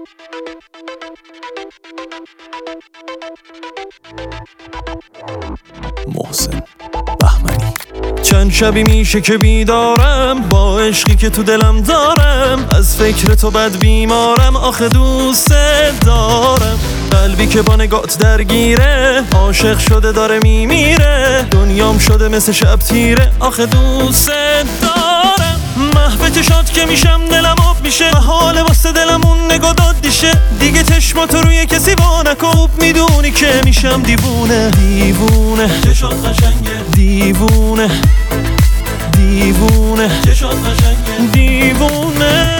محسن بهمنی. چند شبی میشه که بیدارم با عشقی که تو دلم دارم، از فکر تو بد بیمارم، آخه دوست دارم. قلبی که با نگات درگیره، عاشق شده داره میمیره، دنیام شده مثل شب تیره، آخه دوست دارم. محو چشات که میشم دلم آب میشه، حال واسه دلم اون نگاه داد دیشه، دیگه چشماتو روی کسی وا نکن، میدونی که میشم دیوونه. دیوونه چشات قشنگه، دیوونه دیوونه چشات قشنگه، دیوونه.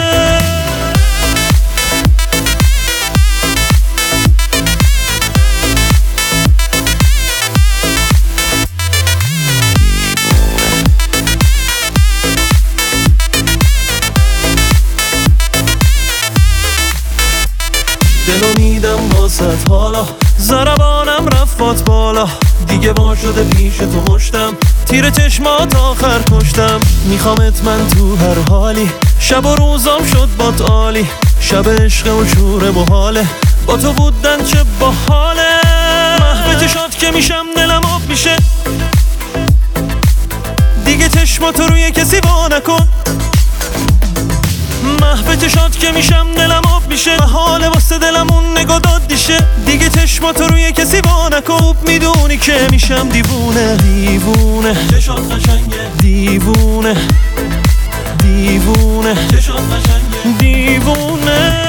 دلو میدم واسط حالا، ضربانم رفت بالا، دیگه وا شده پیش تو مشتم، تیر چشمات آخر کشتم. میخوامت من تو هر حالی، شب و روزام شد بات عالی، شب عشق و شور محاله، با تو بودن چه باحاله. محو چشات که میشم دلم آب میشه، دیگه چشماتو روی کسی وا نکن. محو چشات که میشم دلم آب میشه، حال واسه دلم اون نگاه داد دیشه، دیگه چشماتو روی کسی وا نکن، میدونی که میشم دیوونه. دیوونه چشات قشنگه، دیوونه دیوونه چشات قشنگه، دیوونه.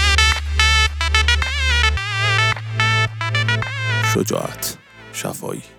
شجاعت شفایی.